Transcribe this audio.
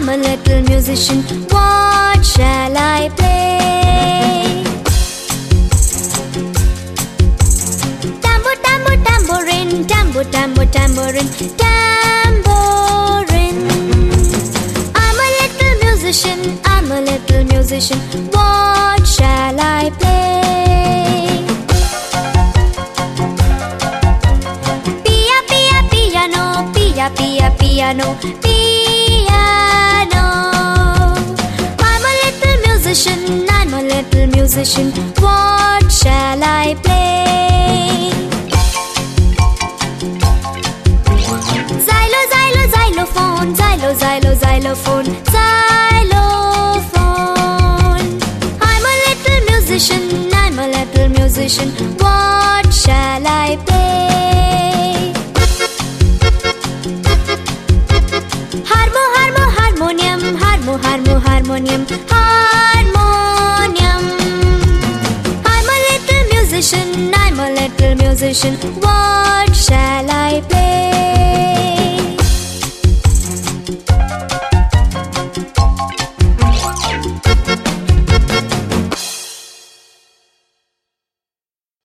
a little musician. What shall I play? Tambour, tambour, tambourine, tambour, tambour, tambourine, tambourine. I'm a little musician, I'm a little musician. What shall I play? Pia, pia, piano, pia, pia, piano, piano. I'm a little musician, I'm a little musician. What shall I play? Xylo, xylo, xylophone, xylo, xylo, xylophone, xylophone. I'm a little musician, I'm a little musician. What shall I play? Harmo, harmo, harmonium, harmo, harmo, harmonium, harmonium. I'm a little musician, I'm a little musician. What shall I play?